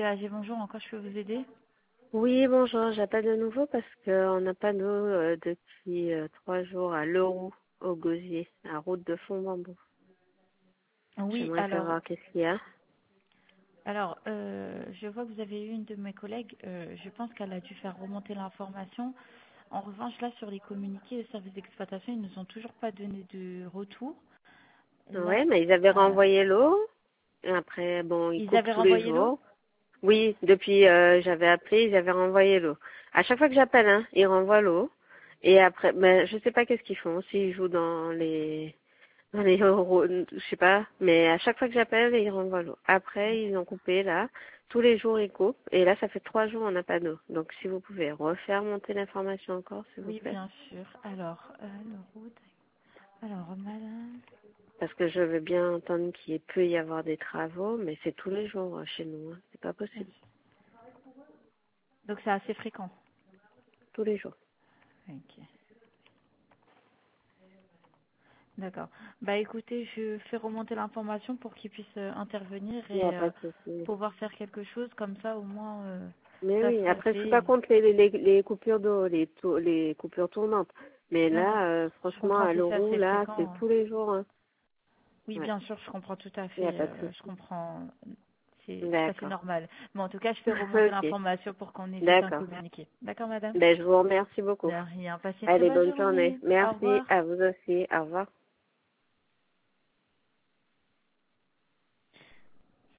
AG, bonjour, encore je peux vous aider? Oui, bonjour, j'appelle de nouveau parce qu'on n'a pas d'eau depuis 3 jours à Leroux, au Gosier, à route de Fond-Bambou. Oui, J'aimerais alors, savoir qu'est-ce qu'il y a. je vois que vous avez eu une de mes collègues, je pense qu'elle a dû faire remonter l'information. En revanche, là, sur les communiqués, le service d'exploitation, ils nous ont toujours pas donné de retour. Ouais, Là, mais ils avaient renvoyé l'eau. Et après, bon, ils ils coupent avaient tous les renvoyé l'eau? jours. Oui, depuis j'avais appelé, ils avaient renvoyé l'eau. À chaque fois que j'appelle, hein, ils renvoient l'eau. Et après, ben, je sais pas qu'est-ce qu'ils font, s'ils jouent dans les euros, je sais pas, mais à chaque fois que j'appelle, ils renvoient l'eau. Après, ils ont coupé là. Tous les jours, ils coupent. Et là, ça fait 3 jours, on n'a pas d'eau. Donc, si vous pouvez refaire monter l'information encore, s'il vous Oui, plaît. bien sûr. Alors, le route. Alors, madame. Parce que je veux bien entendre qu'il peut y avoir des travaux, mais c'est tous les jours chez nous. Hein. C'est pas possible. Donc, c'est assez fréquent. Tous les jours. Ok. D'accord. Bah écoutez, je fais remonter l'information pour qu'ils puissent intervenir Il n'y a et pas de souci. pouvoir faire quelque chose comme ça au moins Mais ça oui, sera après, je suis pas fait. contre les coupures d'eau, les coupures tournantes. Mais Non, non, là, je franchement, comprends à si c'est l'euro, assez là, c'est fréquent. tous les jours. Hein. Oui, Ouais, bien sûr, je comprends tout à il n'y a fait. pas de Je souci. comprends. C'est tout à fait D'accord. normal. Mais en tout cas, je fais remonter Ok, l'information pour qu'on évite un d'accord. communiqué. D'accord, madame? Ben, je vous remercie De beaucoup. rien. Passez une très Allez, bonne bonne journée. journée. Au Merci revoir. à vous aussi. Au revoir.